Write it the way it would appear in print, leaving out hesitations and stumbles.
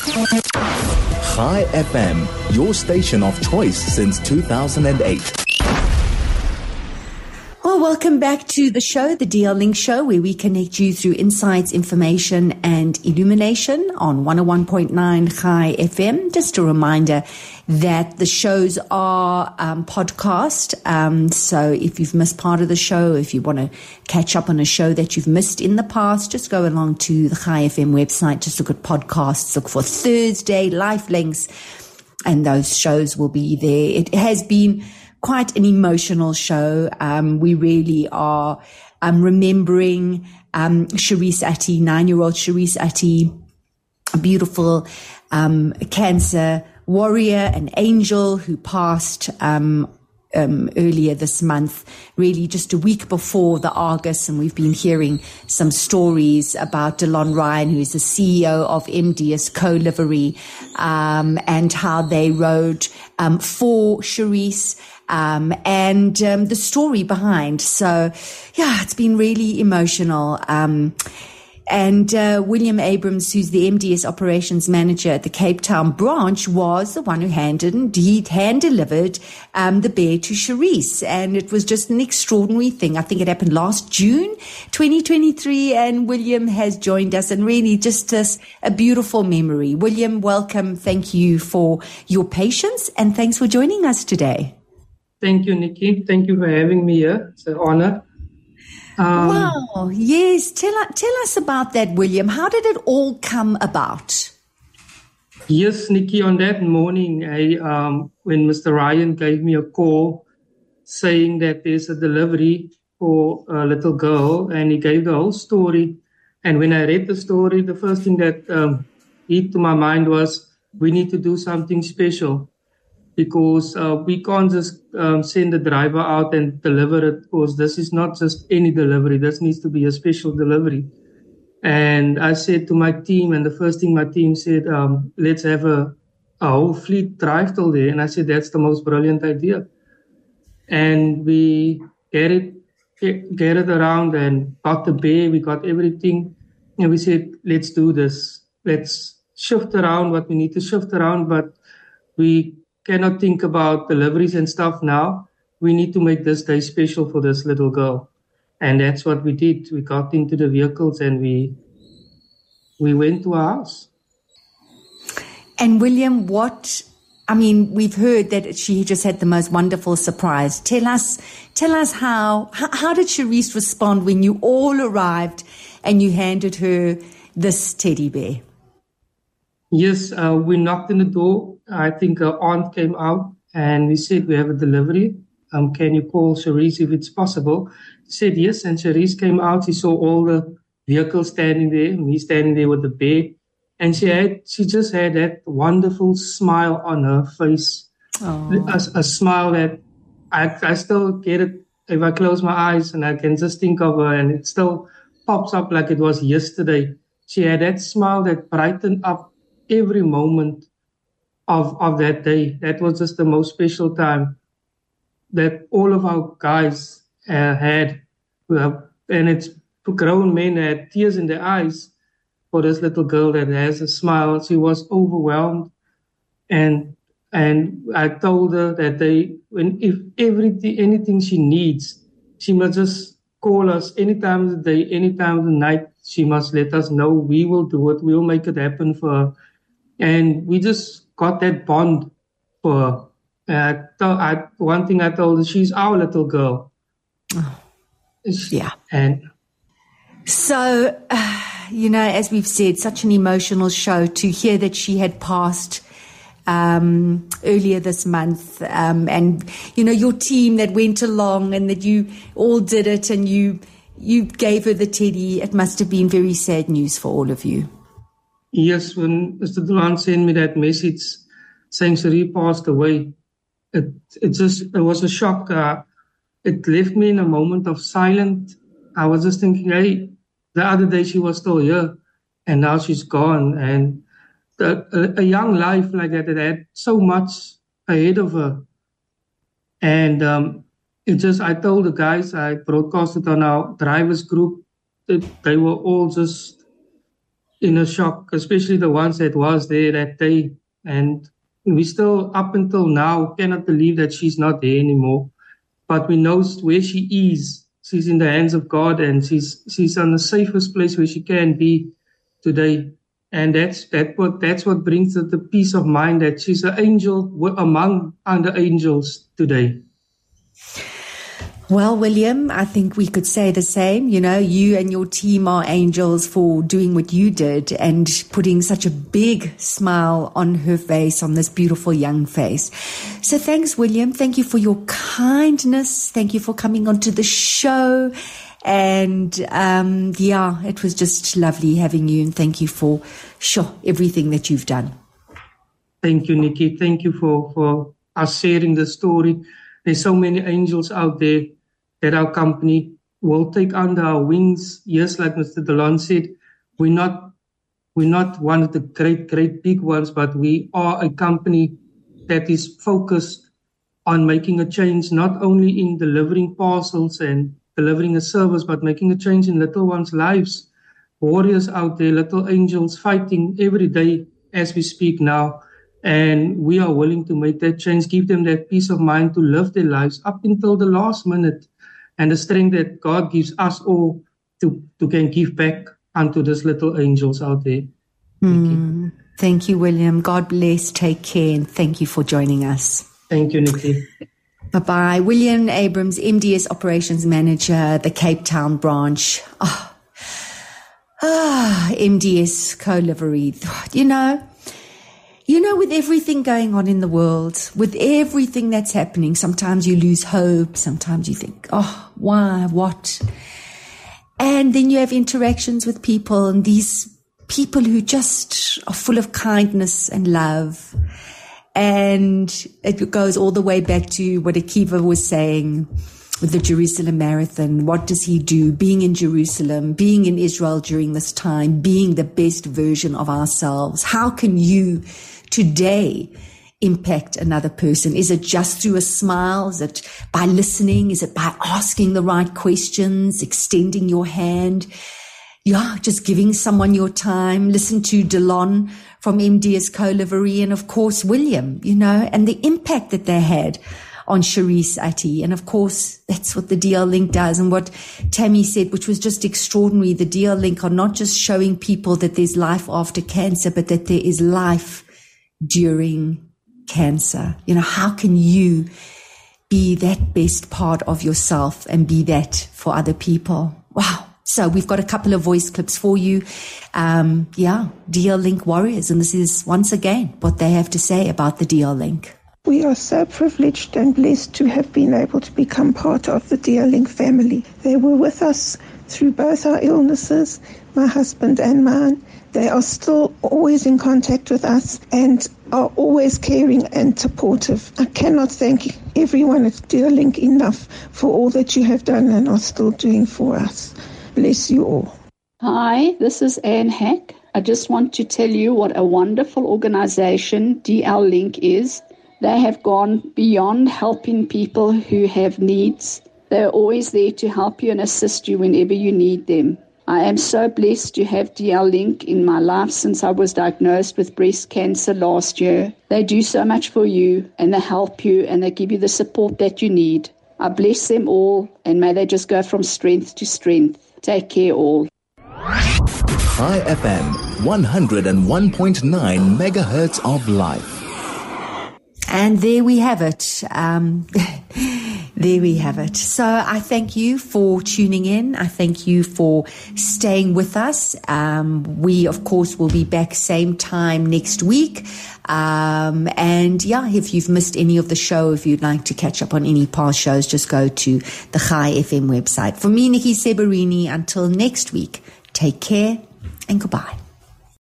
Chai FM, your station of choice since 2008. Well, welcome back to the show, the DL Link Show, where we connect you through insights, information, and illumination on 101.9 Chai FM. Just a reminder that the shows are podcast. So if you've missed part of the show, if you want to catch up on a show that you've missed in the past, just go along to the Chai FM website. Just look at podcasts, look for Thursday Life Links, and those shows will be there. It has been quite an emotional show. We really are remembering Sharice Ati, 9-year-old Sharice Ati, a beautiful cancer warrior, an angel who passed earlier this month, really just a week before the Argus, and we've been hearing some stories about Delon Ryan, who is the CEO of MDS Co-Livery, and how they rode for Sharice, and the story behind. So, yeah, it's been really emotional. And William Abrams, who's the MDS operations manager at the Cape Town branch, was the one who hand-delivered the bear to Sharice. And it was just an extraordinary thing. I think it happened last June 2023, and William has joined us, and really just a beautiful memory. William, welcome. Thank you for your patience, and thanks for joining us today. Thank you, Nikki. Thank you for having me here. It's an honor. Wow. Yes. Tell us about that, William. How did it all come about? Yes, Nikki, on that morning, when Mr. Ryan gave me a call saying that there's a delivery for a little girl, and he gave the whole story. And when I read the story, the first thing that hit to my mind was, we need to do something special, because we can't just send the driver out and deliver it, because this is not just any delivery. This needs to be a special delivery. And I said to my team, and the first thing my team said, let's have a whole fleet drive till there. And I said, that's the most brilliant idea. And we gathered around and got the bear, we got everything. And we said, let's do this. Let's shift around what we need to shift around, but we cannot think about deliveries and stuff now. We need to make this day special for this little girl. And that's what we did. We got into the vehicles and we went to our house. And William, we've heard that she just had the most wonderful surprise. Tell us how did Sharice respond when you all arrived and you handed her this teddy bear? Yes, we knocked on the door. I think her aunt came out and we said, we have a delivery. Can you call Sharice if it's possible? She said yes, and Sharice came out. She saw all the vehicles standing there, me standing there with the bear. And she just had that wonderful smile on her face. A smile that I still get it if I close my eyes and I can just think of her, and it still pops up like it was yesterday. She had that smile that brightened up every moment of that day. That was just the most special time that all of our guys had. And it's grown men had tears in their eyes for this little girl that has a smile. She was overwhelmed. And I told her that if anything she needs, she must just call us any time of the day, any time of the night. She must let us know. We will do it. We'll make it happen for her. And we just got that bond for her. One thing I told her, she's our little girl. Yeah. And so, as we've said, such an emotional show to hear that she had passed earlier this month. And, your team that went along and that you all did it and you gave her the teddy. It must have been very sad news for all of you. Yes, when Mr. Delon sent me that message saying Sharice passed away, it was a shock. It left me in a moment of silence. I was just thinking, hey, the other day she was still here and now she's gone. And a young life like that had so much ahead of her. And I told the guys, I broadcasted on our drivers group, that they were all just in a shock, especially the ones that was there that day. And we still, up until now, cannot believe that she's not there anymore. But we know where she is. She's in the hands of God, and she's on the safest place where she can be today. And that's what brings the peace of mind that she's an angel among other angels today. Well, William, I think we could say the same. You know, you and your team are angels for doing what you did and putting such a big smile on her face, on this beautiful young face. So thanks, William. Thank you for your kindness. Thank you for coming onto the show. And it was just lovely having you. And thank you for everything that you've done. Thank you, Nikki. Thank you for us sharing the story. There's so many angels out there that our company will take under our wings. Yes, like Mr. Delon said, we're not one of the great big ones, but we are a company that is focused on making a change, not only in delivering parcels and delivering a service, but making a change in little ones' lives. Warriors out there, little angels fighting every day as we speak now. And we are willing to make that change, give them that peace of mind to live their lives up until the last minute. And the strength that God gives us all to can give back unto these little angels out there. Thank you, William. God bless. Take care. And thank you for joining us. Thank you, Nikki. Bye-bye. William Abrams, MDS Operations Manager, the Cape Town branch. MDS Co-Livery. You know, with everything going on in the world, with everything that's happening, sometimes you lose hope. Sometimes you think, why, what? And then you have interactions with people, and these people who just are full of kindness and love. And it goes all the way back to what Akiva was saying with the Jerusalem Marathon. What does he do? Being in Jerusalem, being in Israel during this time, being the best version of ourselves. How can you today impact another person? Is it just through a smile? Is it by listening? Is it by asking the right questions, extending your hand? Yeah, just giving someone your time. Listen to Delon from MDS Co-Livery, and of course William, and the impact that they had on Sharice Ati. And of course, that's what the DL Link does. And what Tammy said, which was just extraordinary, the DL Link are not just showing people that there's life after cancer, but that there is life during cancer. How can you be that best part of yourself and be that for other people? Wow. So we've got a couple of voice clips for you. DL Link Warriors. And this is once again what they have to say about the DL Link. We are so privileged and blessed to have been able to become part of the DL Link family. They were with us through both our illnesses, my husband and mine. They are still always in contact with us and are always caring and supportive. I cannot thank everyone at DL Link enough for all that you have done and are still doing for us. Bless you all. Hi, this is Anne Hack. I just want to tell you what a wonderful organization DL Link is. They have gone beyond helping people who have needs. They're always there to help you and assist you whenever you need them. I am so blessed to have DL Link in my life since I was diagnosed with breast cancer last year. They do so much for you, and they help you, and they give you the support that you need. I bless them all, and may they just go from strength to strength. Take care all. High FM, 101.9 megahertz of life. And there we have it. There we have it. So I thank you for tuning in. I thank you for staying with us. We, of course, will be back same time next week. If you've missed any of the show, if you'd like to catch up on any past shows, just go to the Chai FM website. For me, Nikki Seberini, until next week, take care and goodbye.